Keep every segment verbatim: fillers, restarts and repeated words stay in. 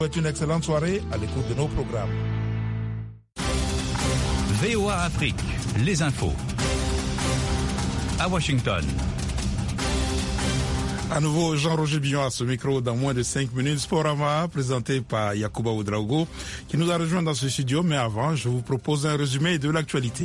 Faites une excellente soirée à l'écoute de nos programmes. V O A Afrique, les infos. À Washington. À nouveau, Jean-Roger Billon à ce micro dans moins de cinq minutes. Sporama, présenté par Yacouba Ouedraogo, qui nous a rejoint dans ce studio. Mais avant, je vous propose un résumé de l'actualité.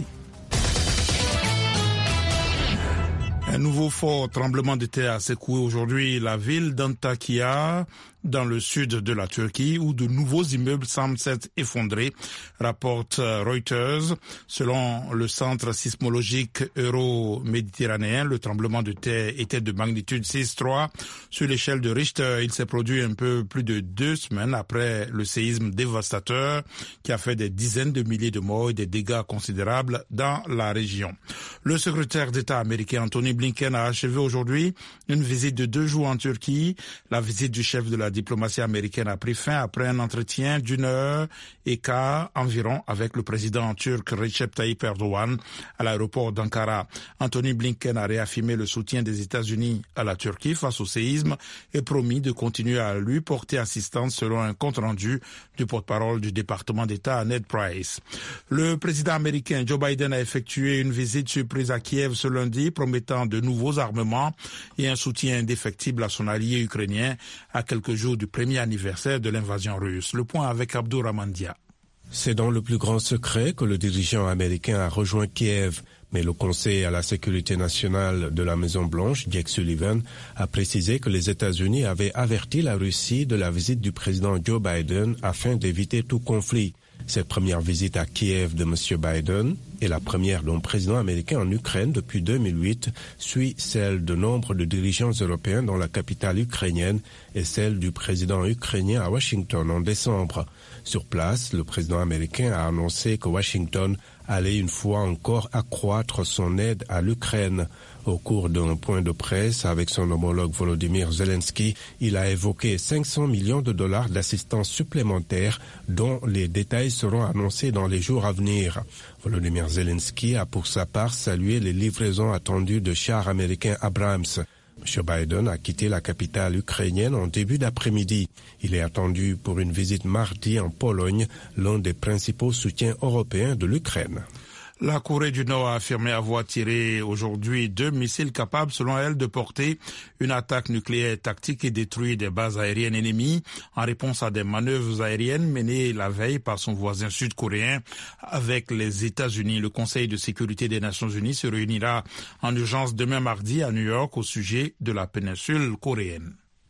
Un nouveau fort tremblement de terre a secoué aujourd'hui la ville d'Antakya, dans le sud de la Turquie, où de nouveaux immeubles semblent s'être effondrés, rapporte Reuters. Selon le centre sismologique euro-méditerranéen, le tremblement de terre était de magnitude six virgule trois. Sur l'échelle de Richter, il s'est produit un peu plus de deux semaines après le séisme dévastateur qui a fait des dizaines de milliers de morts et des dégâts considérables dans la région. Le secrétaire d'État américain Anthony Blinken a achevé aujourd'hui une visite de deux jours en Turquie. La visite du chef de la diplomatie américaine a pris fin après un entretien d'une heure et quart environ avec le président turc Recep Tayyip Erdogan à l'aéroport d'Ankara. Anthony Blinken a réaffirmé le soutien des États-Unis à la Turquie face au séisme et promis de continuer à lui porter assistance selon un compte-rendu du porte-parole du département d'État Ned Price. Le président américain Joe Biden a effectué une visite surprise à Kiev ce lundi, promettant de nouveaux armements et un soutien indéfectible à son allié ukrainien à quelques jours du premier anniversaire de l'invasion russe. Le point avec Abdou Ramandia. C'est dans le plus grand secret que le dirigeant américain a rejoint Kiev, mais le Conseil à la sécurité nationale de la Maison-Blanche, Jake Sullivan, a précisé que les États-Unis avaient averti la Russie de la visite du président Joe Biden afin d'éviter tout conflit. Cette première visite à Kiev de M. Biden est la première d'un président américain en Ukraine depuis deux mille huit, suit celle de nombre de dirigeants européens dans la capitale ukrainienne et celle du président ukrainien à Washington en décembre. Sur place, le président américain a annoncé que Washington allait une fois encore accroître son aide à l'Ukraine. Au cours d'un point de presse avec son homologue Volodymyr Zelensky, il a évoqué cinq cents millions de dollars d'assistance supplémentaire dont les détails seront annoncés dans les jours à venir. Volodymyr Zelensky a pour sa part salué les livraisons attendues de chars américains Abrams. M. Biden a quitté la capitale ukrainienne en début d'après-midi. Il est attendu pour une visite mardi en Pologne, l'un des principaux soutiens européens de l'Ukraine. La Corée du Nord a affirmé avoir tiré aujourd'hui deux missiles capables, selon elle, de porter une attaque nucléaire tactique et détruire des bases aériennes ennemies en réponse à des manœuvres aériennes menées la veille par son voisin sud-coréen avec les États-Unis. Le Conseil de sécurité des Nations Unies se réunira en urgence demain mardi à New York au sujet de la péninsule coréenne.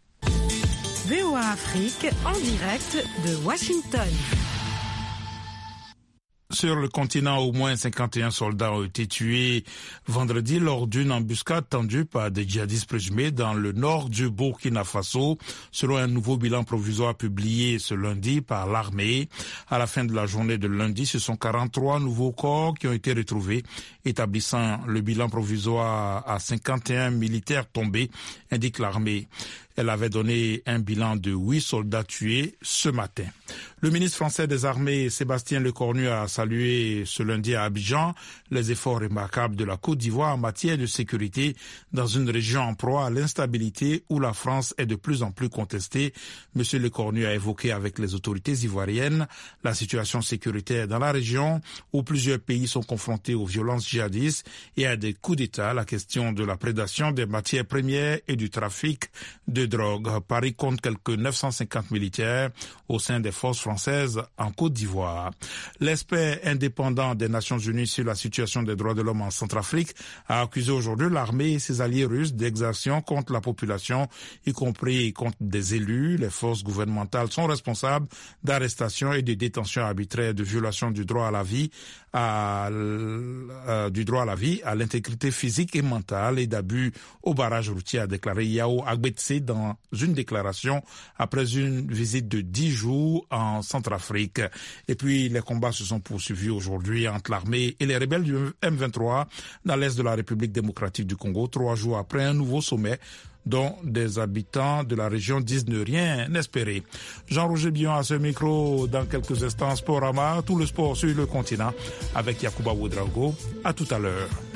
V O A Afrique en direct de Washington. Sur le continent, au moins cinquante et un soldats ont été tués vendredi lors d'une embuscade tendue par des djihadistes présumés dans le nord du Burkina Faso, selon un nouveau bilan provisoire publié ce lundi par l'armée. À la fin de la journée de lundi, ce sont quarante-trois nouveaux corps qui ont été retrouvés, établissant le bilan provisoire à cinquante et un militaires tombés, indique l'armée. Elle avait donné un bilan de huit soldats tués ce matin. Le ministre français des Armées, Sébastien Lecornu, a salué ce lundi à Abidjan les efforts remarquables de la Côte d'Ivoire en matière de sécurité dans une région en proie à l'instabilité où la France est de plus en plus contestée. Monsieur Lecornu a évoqué avec les autorités ivoiriennes la situation sécuritaire dans la région où plusieurs pays sont confrontés aux violences djihadistes et à des coups d'État, la question de la prédation des matières premières et du trafic de drogue. Paris compte quelques neuf cent cinquante militaires au sein des forces françaises en Côte d'Ivoire. L'expert indépendant des Nations Unies sur la situation des droits de l'homme en Centrafrique a accusé aujourd'hui l'armée et ses alliés russes d'exactions contre la population, y compris contre des élus. Les forces gouvernementales sont responsables d'arrestations et de détentions arbitraires, de violations du droit à la vie, à, euh, du droit à la vie, à l'intégrité physique et mentale et d'abus au barrage routier, a déclaré Yao Agbetse dans une déclaration après une visite de dix jours en Centrafrique. Et puis les combats se sont poursuivis aujourd'hui entre l'armée et les rebelles du M vingt-trois dans l'est de la République démocratique du Congo, trois jours après un nouveau sommet dont des habitants de la région disent ne rien espérer. Jean-Roger Billon à ce micro dans quelques instants. Sporama, tout le sport sur le continent avec Yacouba Ouedraogo. À tout à l'heure.